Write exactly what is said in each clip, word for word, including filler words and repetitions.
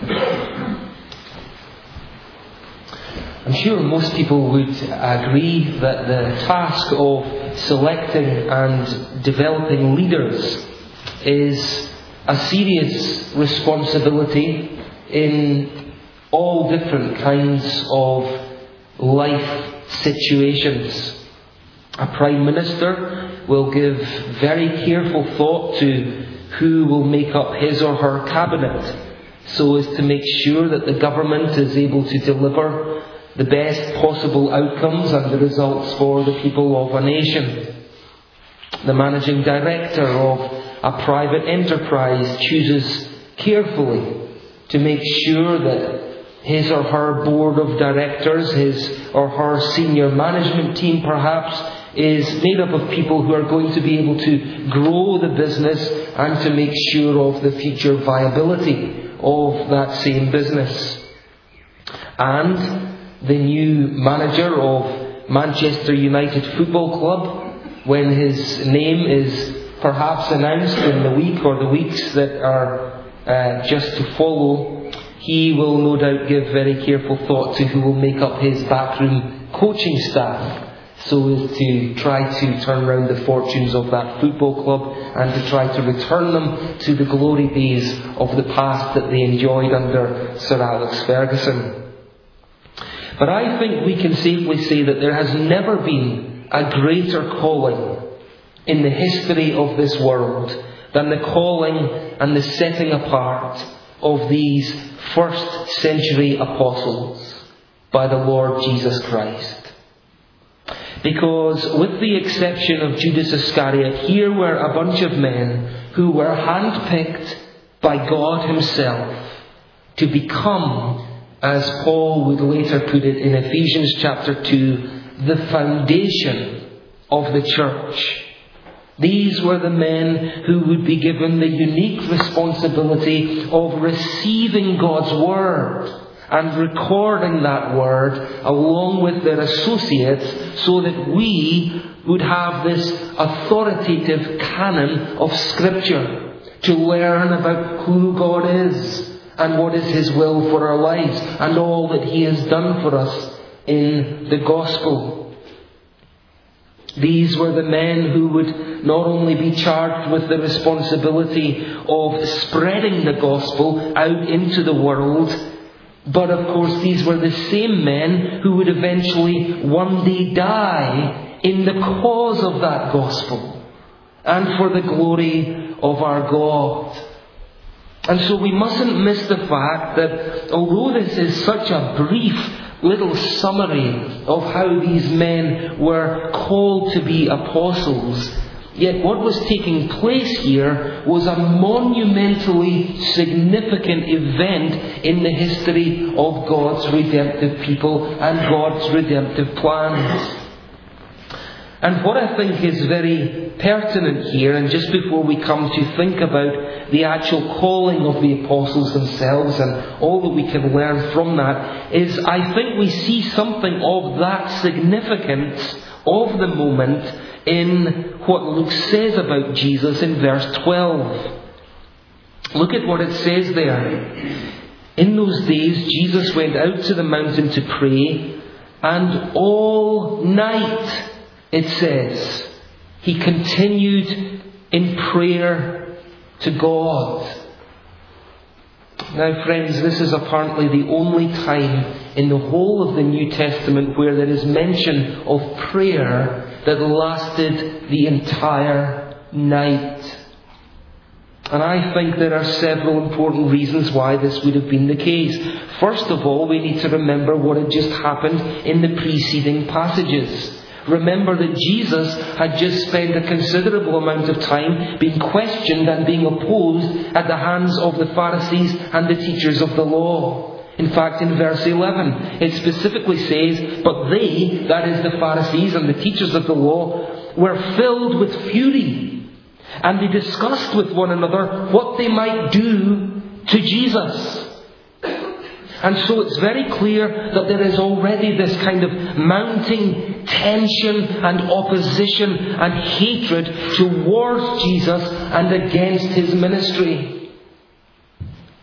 I'm sure most people would agree that the task of selecting and developing leaders is a serious responsibility in all different kinds of life situations. A Prime Minister will give very careful thought to who will make up his or her cabinet, so as to make sure that the government is able to deliver the best possible outcomes and the results for the people of a nation. The managing director of a private enterprise chooses carefully to make sure that his or her board of directors, his or her senior management team perhaps, is made up of people who are going to be able to grow the business and to make sure of the future viability of that same business. And the new manager of Manchester United Football Club, when his name is perhaps announced in the week or the weeks that are uh, just to follow, he will no doubt give very careful thought to who will make up his backroom coaching staff, so as to try to turn around the fortunes of that football club and to try to return them to the glory days of the past that they enjoyed under Sir Alex Ferguson. But I think we can safely say that there has never been a greater calling in the history of this world than the calling and the setting apart of these first century apostles by the Lord Jesus Christ. Because with the exception of Judas Iscariot, here were a bunch of men who were handpicked by God Himself to become, as Paul would later put it in Ephesians chapter two, the foundation of the church. These were the men who would be given the unique responsibility of receiving God's Word and recording that Word along with their associates, so that we would have this authoritative canon of Scripture to learn about who God is and what is His will for our lives and all that He has done for us in the gospel. These were the men who would not only be charged with the responsibility of spreading the gospel out into the world, but of course these were the same men who would eventually one day die in the cause of that gospel and for the glory of our God. And so we mustn't miss the fact that although this is such a brief little summary of how these men were called to be apostles, yet what was taking place here was a monumentally significant event in the history of God's redemptive people and God's redemptive plans. And what I think is very pertinent here, and just before we come to think about the actual calling of the apostles themselves and all that we can learn from that, is I think we see something of that significance of the moment in what Luke says about Jesus in verse twelve. Look at what it says there. In those days Jesus went out to the mountain to pray, and all night, it says, he continued in prayer to God. Now friends, this is apparently the only time in the whole of the New Testament where there is mention of prayer that lasted the entire night. And I think there are several important reasons why this would have been the case. First of all, we need to remember what had just happened in the preceding passages. Remember that Jesus had just spent a considerable amount of time being questioned and being opposed at the hands of the Pharisees and the teachers of the law. In fact, in verse eleven, it specifically says, "But they," that is the Pharisees and the teachers of the law, "were filled with fury, and they discussed with one another what they might do to Jesus." And so it's very clear that there is already this kind of mounting tension and opposition and hatred towards Jesus and against His ministry.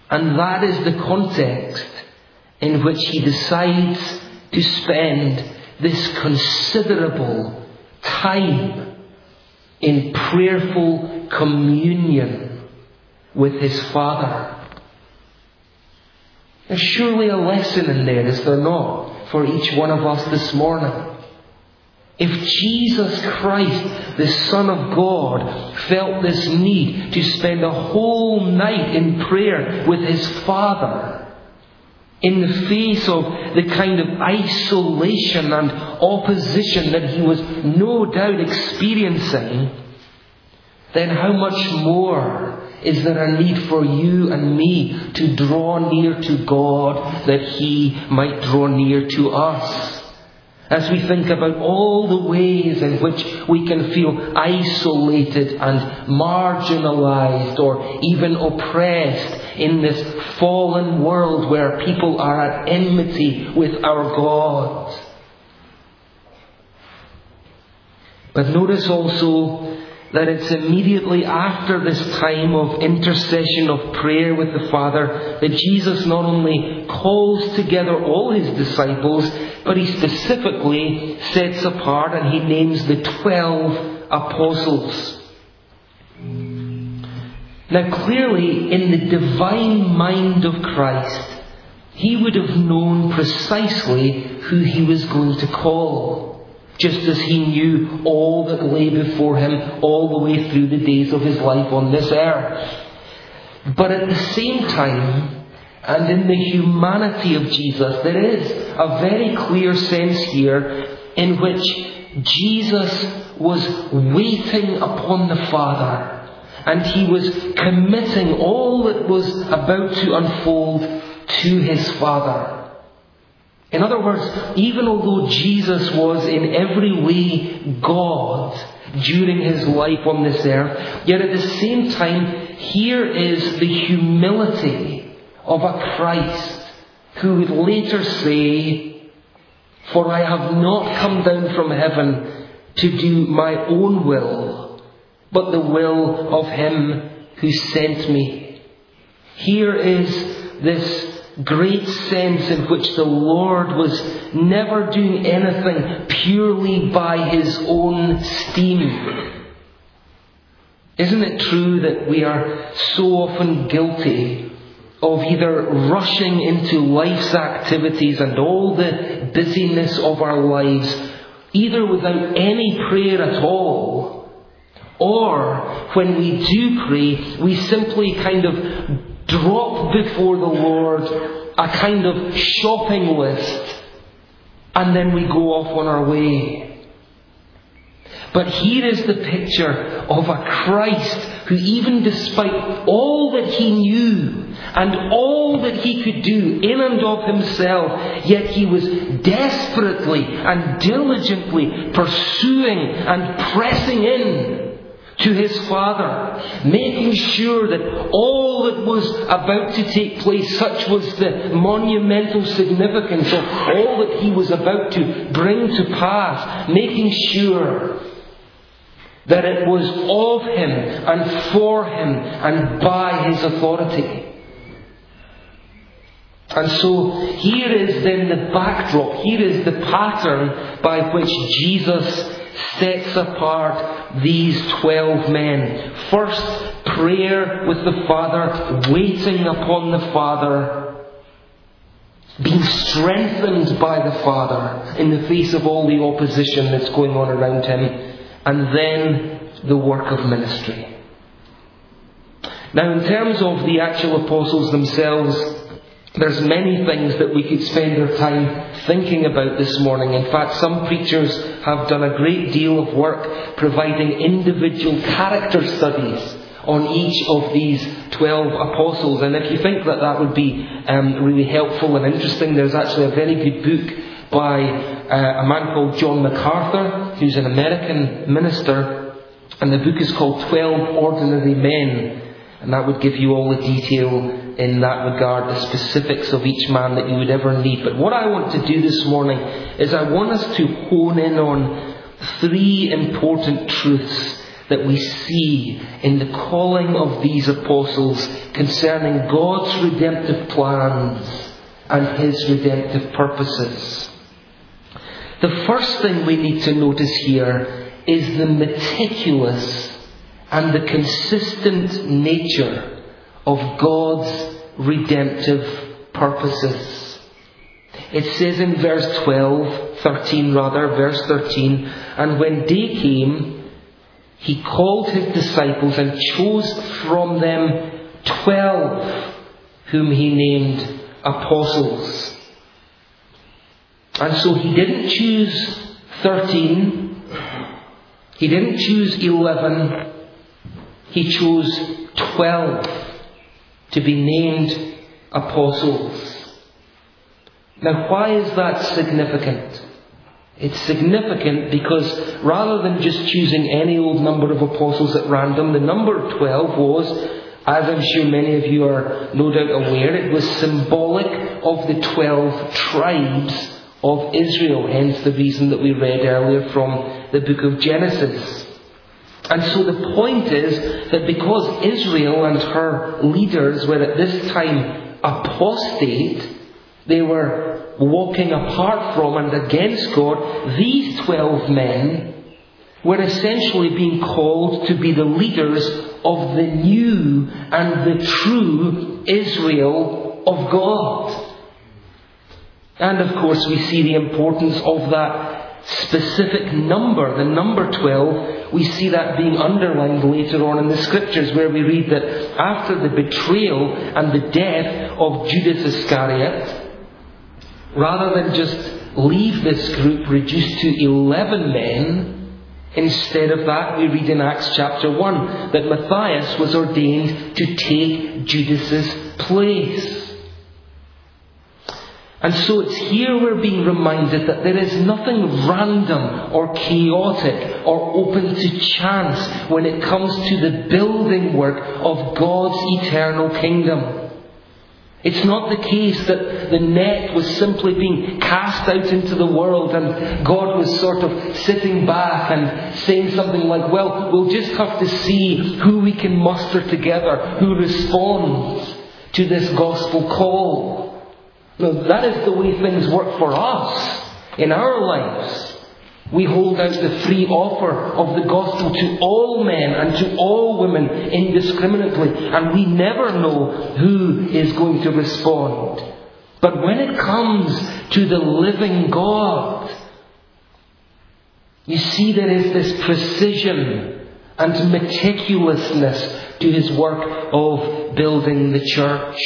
And that is the context in which he decides to spend this considerable time in prayerful communion with his Father. There's surely a lesson in there, is there not, for each one of us this morning? If Jesus Christ, the Son of God, felt this need to spend a whole night in prayer with his Father, in the face of the kind of isolation and opposition that he was no doubt experiencing, then how much more is there a need for you and me to draw near to God that he might draw near to us? As we think about all the ways in which we can feel isolated and marginalized or even oppressed in this fallen world where people are at enmity with our God. But notice also that it's immediately after this time of intercession, of prayer with the Father, that Jesus not only calls together all his disciples, but he specifically sets apart and he names the twelve apostles. Now clearly, in the divine mind of Christ, he would have known precisely who he was going to call. Just as he knew all that lay before him all the way through the days of his life on this earth. But at the same time, and in the humanity of Jesus, there is a very clear sense here in which Jesus was waiting upon the Father, and he was committing all that was about to unfold to his Father. In other words, even although Jesus was in every way God during his life on this earth, yet at the same time, here is the humility of a Christ who would later say, "For I have not come down from heaven to do my own will, but the will of him who sent me." Here is this great sense in which the Lord was never doing anything purely by his own steam. Isn't it true that we are so often guilty of either rushing into life's activities and all the busyness of our lives, either without any prayer at all, or when we do pray, we simply kind of drop before the Lord a kind of shopping list, and then we go off on our way. But here is the picture of a Christ who, even despite all that he knew and all that he could do in and of himself, yet he was desperately and diligently pursuing and pressing in to his Father, making sure that all that was about to take place, such was the monumental significance of all that he was about to bring to pass, making sure that it was of him and for him and by his authority. And so here is then the backdrop, here is the pattern by which Jesus sets apart these twelve men. First, prayer with the Father, waiting upon the Father, being strengthened by the Father in the face of all the opposition that's going on around him, and then the work of ministry. Now, in terms of the actual apostles themselves, there's many things that we could spend our time thinking about this morning. In fact, some preachers have done a great deal of work providing individual character studies on each of these twelve apostles. And if you think that that would be um, really helpful and interesting, there's actually a very good book by uh, a man called John MacArthur, who's an American minister. And the book is called twelve Ordinary Men. And that would give you all the detail in that regard, the specifics of each man that you would ever need. But what I want to do this morning is I want us to hone in on three important truths that we see in the calling of these apostles concerning God's redemptive plans and His redemptive purposes. The first thing we need to notice here is the meticulous and the consistent nature of God's redemptive purposes. It says in verse twelve, thirteen rather, verse thirteen, "And when day came, He called His disciples and chose from them twelve, whom He named apostles." And so He didn't choose thirteen. He didn't choose eleven. He chose twelve to be named apostles. Now, why is that significant? It's significant because rather than just choosing any old number of apostles at random, the number twelve was, as I'm sure many of you are no doubt aware, it was symbolic of the twelve tribes of Israel, hence the reason that we read earlier from the book of Genesis. And so the point is that because Israel and her leaders were at this time apostate, they were walking apart from and against God, these twelve men were essentially being called to be the leaders of the new and the true Israel of God. And of course we see the importance of that specific number, the number twelve. We see that being underlined later on in the Scriptures, where we read that after the betrayal and the death of Judas Iscariot, rather than just leave this group reduced to eleven men, instead of that we read in Acts chapter one that Matthias was ordained to take Judas's place. And so it's here we're being reminded that there is nothing random or chaotic or open to chance when it comes to the building work of God's eternal kingdom. It's not the case that the net was simply being cast out into the world and God was sort of sitting back and saying something like, well, we'll just have to see who we can muster together, who responds to this gospel call. No, that is the way things work for us in our lives. We hold out the free offer of the gospel to all men and to all women indiscriminately, and we never know who is going to respond. But when it comes to the living God, you see there is this precision and meticulousness to His work of building the church.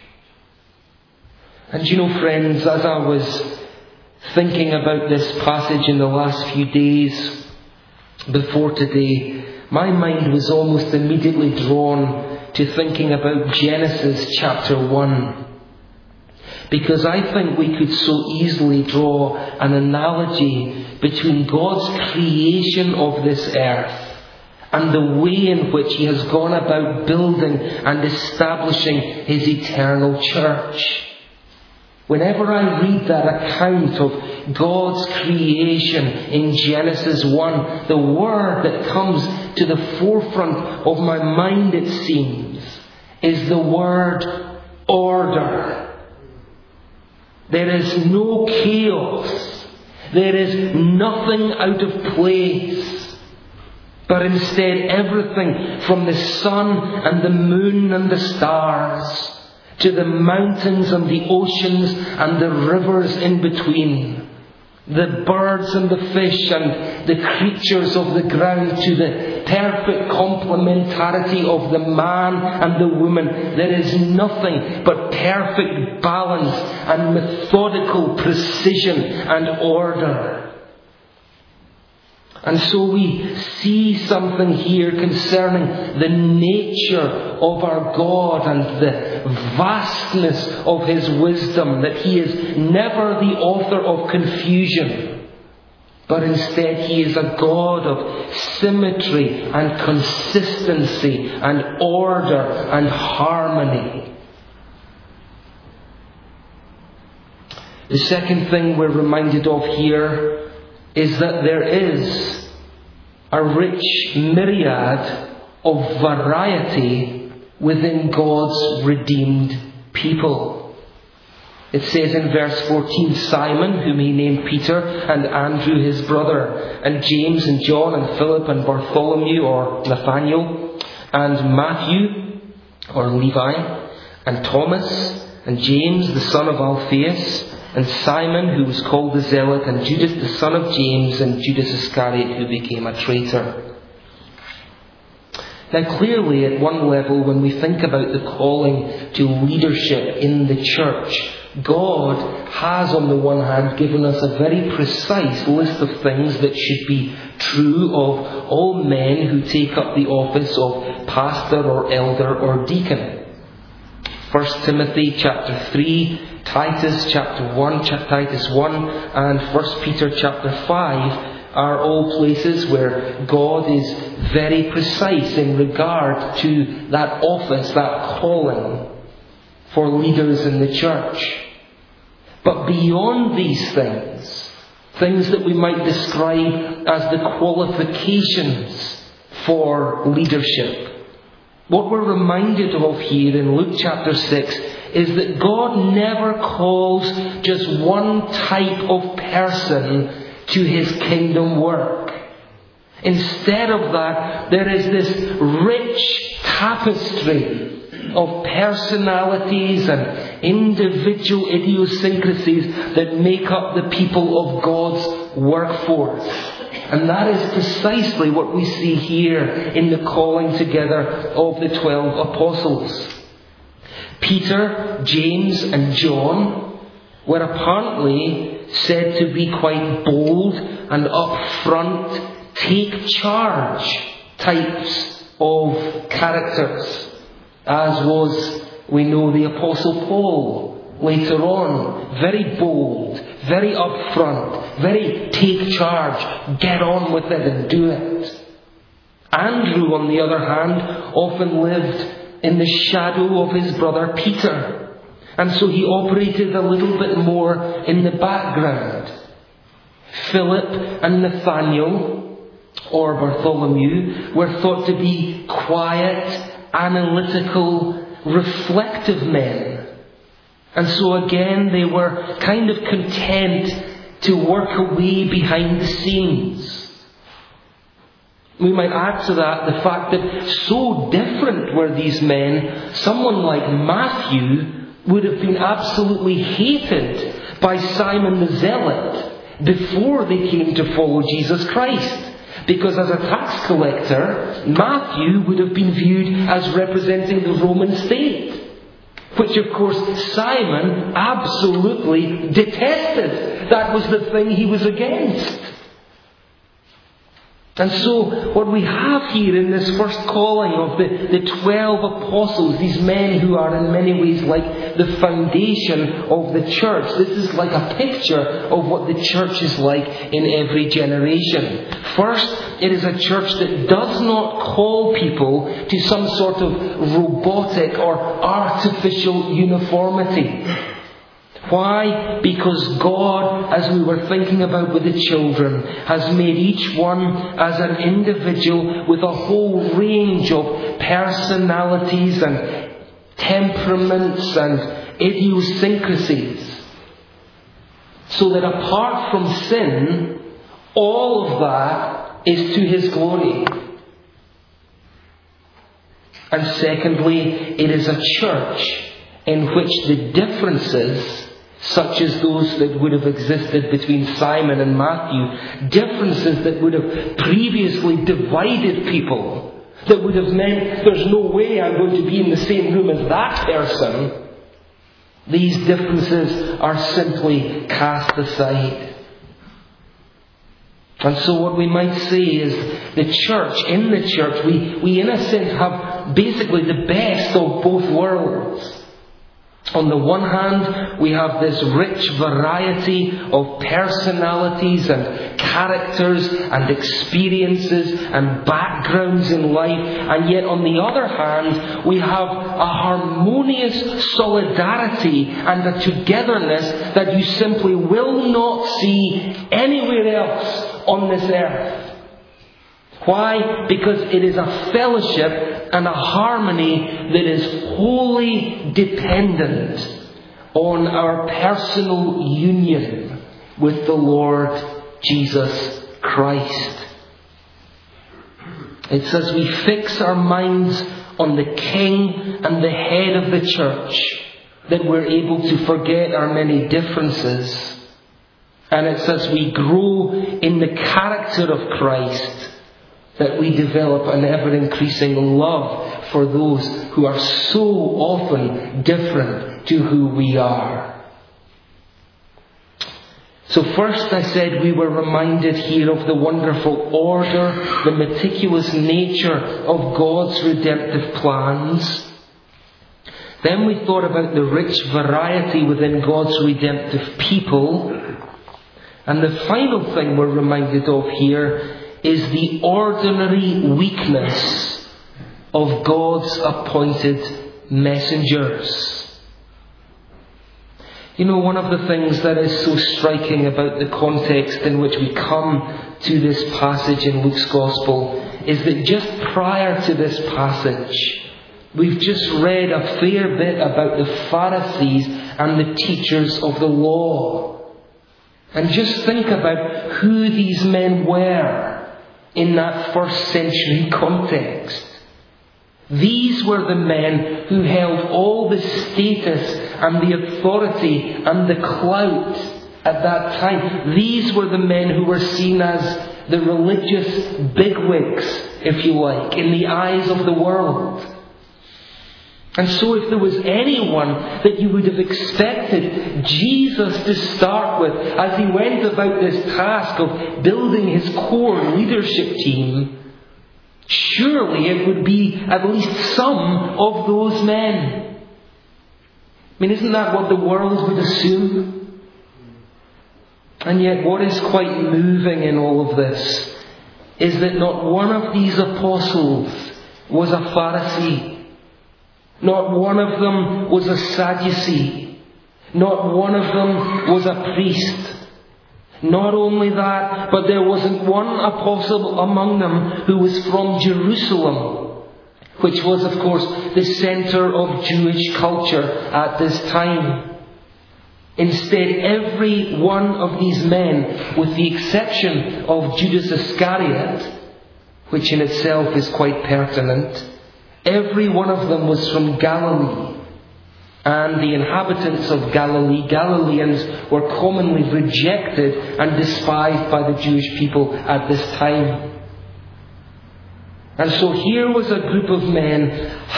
And you know, friends, as I was thinking about this passage in the last few days before today, my mind was almost immediately drawn to thinking about Genesis chapter one. Because I think we could so easily draw an analogy between God's creation of this earth and the way in which He has gone about building and establishing His eternal church. Whenever I read that account of God's creation in Genesis one, the word that comes to the forefront of my mind, it seems, is the word order. There is no chaos. There is nothing out of place. But instead everything from the sun and the moon and the stars to the mountains and the oceans and the rivers in between, the birds and the fish and the creatures of the ground, to the perfect complementarity of the man and the woman, there is nothing but perfect balance and methodical precision and order. And so we see something here concerning the nature of our God and the vastness of His wisdom, that He is never the author of confusion, but instead He is a God of symmetry and consistency and order and harmony. The second thing we're reminded of here is that there is a rich myriad of variety within God's redeemed people. It says in verse fourteen, Simon, whom he named Peter, and Andrew his brother, and James and John and Philip and Bartholomew or Nathaniel, and Matthew or Levi, and Thomas, and James the son of Alphaeus, and Simon who was called the Zealot, and Judas the son of James, and Judas Iscariot who became a traitor. Now clearly at one level, when we think about the calling to leadership in the church, God has on the one hand given us a very precise list of things that should be true of all men who take up the office of pastor or elder or deacon. First Timothy chapter three, Titus chapter one, Titus one, and First Peter chapter five are all places where God is very precise in regard to that office, that calling for leaders in the church. But beyond these things, things that we might describe as the qualifications for leadership, what we're reminded of here in Luke chapter six is that God never calls just one type of person to his kingdom work. Instead of that, there is this rich tapestry of personalities and individual idiosyncrasies that make up the people of God's workforce. And that is precisely what we see here in the calling together of the twelve apostles. Peter, James and John were apparently said to be quite bold and upfront, take charge types of characters, as was, we know, the Apostle Paul later on. Very bold, very upfront, very take charge, get on with it and do it. Andrew, on the other hand, often lived in the shadow of his brother Peter, and so he operated a little bit more in the background. Philip and Nathaniel, or Bartholomew, were thought to be quiet, analytical, reflective men. And so again, they were kind of content to work away behind the scenes. We might add to that the fact that so different were these men, someone like Matthew would have been absolutely hated by Simon the Zealot before they came to follow Jesus Christ. Because as a tax collector, Matthew would have been viewed as representing the Roman state, which of course Simon absolutely detested. That was the thing he was against. And so what we have here in this first calling of the, the twelve apostles, these men who are in many ways like the foundation of the church, this is like a picture of what the church is like in every generation. First, it is a church that does not call people to some sort of robotic or artificial uniformity. Why? Because God, as we were thinking about with the children, has made each one as an individual with a whole range of personalities and temperaments and idiosyncrasies. So that apart from sin, all of that is to His glory. And secondly, it is a church in which the differences, such as those that would have existed between Simon and Matthew, differences that would have previously divided people, that would have meant there's no way I'm going to be in the same room as that person, these differences are simply cast aside. And so what we might say is the church, in the church, we, we in a sense have basically the best of both worlds. On the one hand, we have this rich variety of personalities and characters and experiences and backgrounds in life. And yet on the other hand, we have a harmonious solidarity and a togetherness that you simply will not see anywhere else on this earth. Why? Because it is a fellowship and a harmony that is wholly dependent on our personal union with the Lord Jesus Christ. It's as we fix our minds on the King and the head of the church that we're able to forget our many differences. And it's as we grow in the character of Christ that we develop an ever-increasing love for those who are so often different to who we are. So first I said we were reminded here of the wonderful order, the meticulous nature of God's redemptive plans. Then we thought about the rich variety within God's redemptive people. And the final thing we're reminded of here is the ordinary weakness of God's appointed messengers. You know, one of the things that is so striking about the context in which we come to this passage in Luke's Gospel is that just prior to this passage, we've just read a fair bit about the Pharisees and the teachers of the law. And just think about who these men were in that first century context. These were the men who held all the status and the authority and the clout at that time. These were the men who were seen as the religious bigwigs, if you like, in the eyes of the world. And so if there was anyone that you would have expected Jesus to start with as he went about this task of building his core leadership team, surely it would be at least some of those men. I mean, isn't that what the world would assume? And yet what is quite moving in all of this is that not one of these apostles was a Pharisee. Not one of them was a Sadducee. Not one of them was a priest. Not only that, but there wasn't one apostle among them who was from Jerusalem, which was, of course, the centre of Jewish culture at this time. Instead, every one of these men, with the exception of Judas Iscariot, which in itself is quite pertinent, every one of them was from Galilee. And the inhabitants of Galilee, Galileans, were commonly rejected and despised by the Jewish people at this time. And so here was a group of men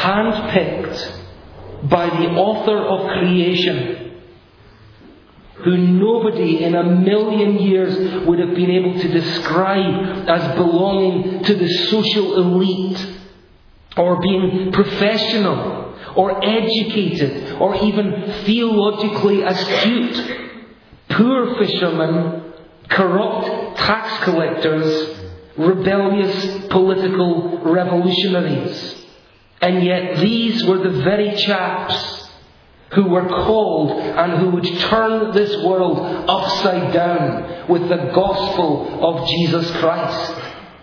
handpicked by the author of creation, who nobody in a million years would have been able to describe as belonging to the social elite, or being professional, or educated, or even theologically astute. Poor fishermen, corrupt tax collectors, rebellious political revolutionaries. And yet these were the very chaps who were called and who would turn this world upside down with the gospel of Jesus Christ.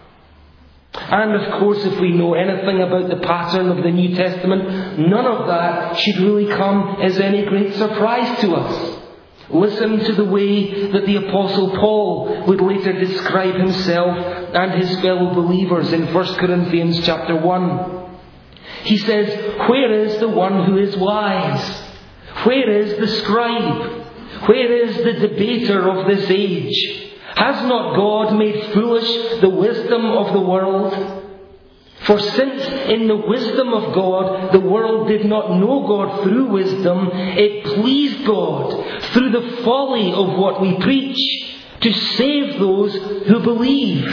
And of course, if we know anything about the pattern of the New Testament, none of that should really come as any great surprise to us. Listen to the way that the Apostle Paul would later describe himself and his fellow believers in First Corinthians chapter one. He says, "Where is the one who is wise? Where is the scribe? Where is the debater of this age? Has not God made foolish the wisdom of the world? For since in the wisdom of God the world did not know God through wisdom, it pleased God through the folly of what we preach to save those who believe.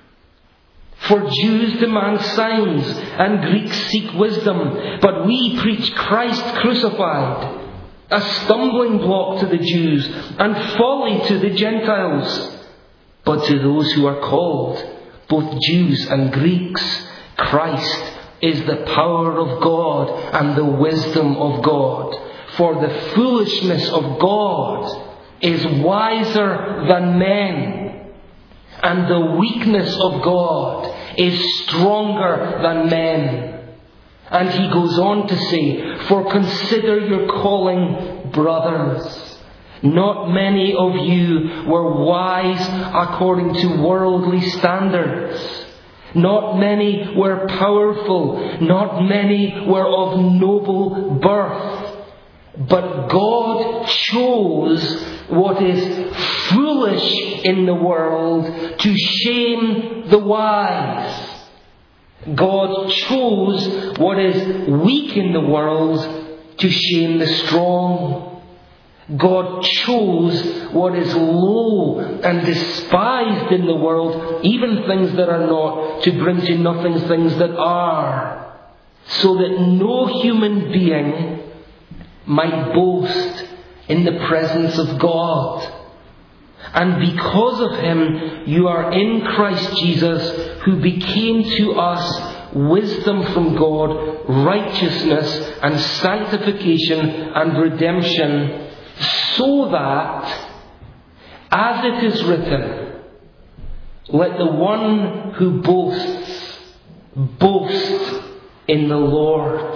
For Jews demand signs and Greeks seek wisdom, but we preach Christ crucified, a stumbling block to the Jews and folly to the Gentiles. But to those who are called, both Jews and Greeks, Christ is the power of God and the wisdom of God. For the foolishness of God is wiser than men, and the weakness of God is stronger than men. And he goes on to say, for consider your calling, brothers. Not many of you were wise according to worldly standards. Not many were powerful. Not many were of noble birth. But God chose what is foolish in the world to shame the wise. God chose what is weak in the world to shame the strong. God chose what is low and despised in the world, even things that are not, to bring to nothing things that are, so that no human being might boast in the presence of God. And because of Him, you are in Christ Jesus, who became to us wisdom from God, righteousness and sanctification and redemption, so that, as it is written, let the one who boasts, boast in the Lord.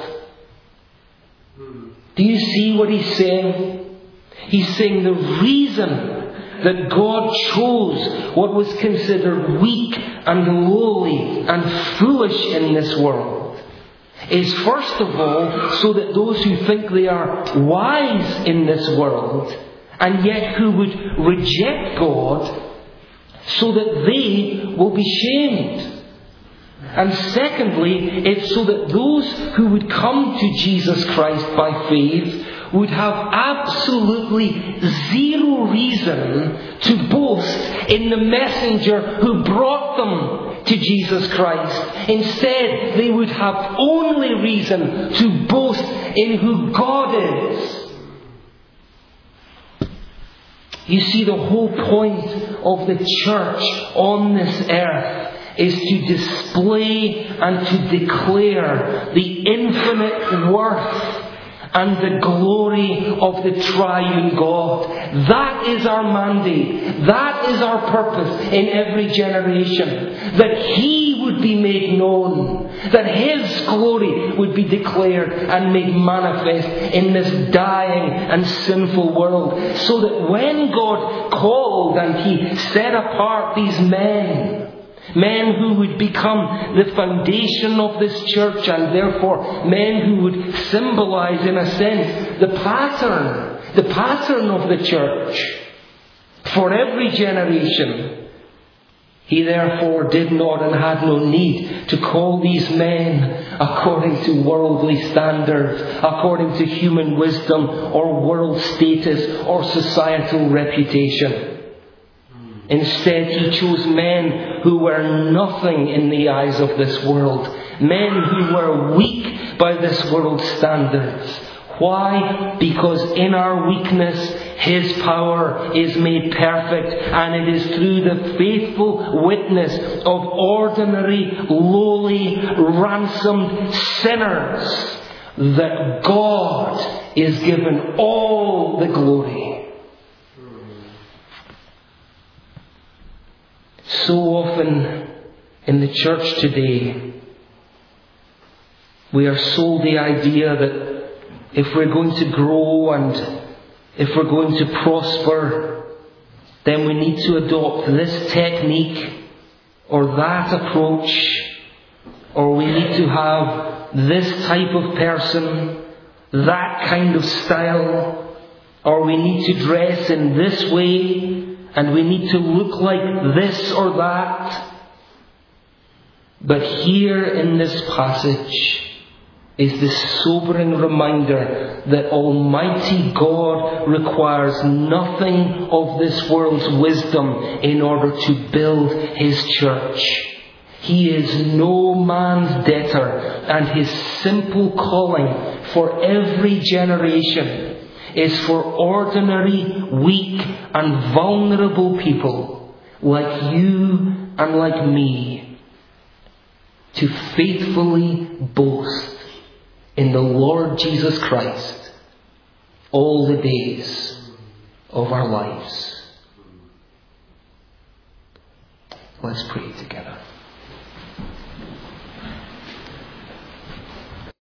Do you see what he's saying? He's saying the reason that God chose what was considered weak and lowly and foolish in this world is, first of all, so that those who think they are wise in this world and yet who would reject God, so that they will be shamed. And secondly, it's so that those who would come to Jesus Christ by faith would have absolutely zero reason to boast in the messenger who brought them to Jesus Christ. Instead, they would have only reason to boast in who God is. You see, the whole point of the church on this earth is to display and to declare the infinite worth and the glory of the triune God. That is our mandate. That is our purpose in every generation. That He would be made known. That His glory would be declared and made manifest in this dying and sinful world. So that when God called and He set apart these men, men who would become the foundation of this church, and therefore men who would symbolize, in a sense, the pattern, the pattern of the church for every generation. He therefore did not and had no need to call these men according to worldly standards, according to human wisdom or world status or societal reputation. Instead, He chose men who were nothing in the eyes of this world. Men who were weak by this world's standards. Why? Because in our weakness, His power is made perfect, and it is through the faithful witness of ordinary, lowly, ransomed sinners that God is given all the glory. So often in the church today, we are sold the idea that if we're going to grow and if we're going to prosper, then we need to adopt this technique or that approach, or we need to have this type of person, that kind of style, or we need to dress in this way, and we need to look like this or that. But here in this passage is this sobering reminder that Almighty God requires nothing of this world's wisdom in order to build His church. He is no man's debtor, and His simple calling for every generation is for ordinary, weak and vulnerable people like you and like me to faithfully boast in the Lord Jesus Christ all the days of our lives. Let's pray together.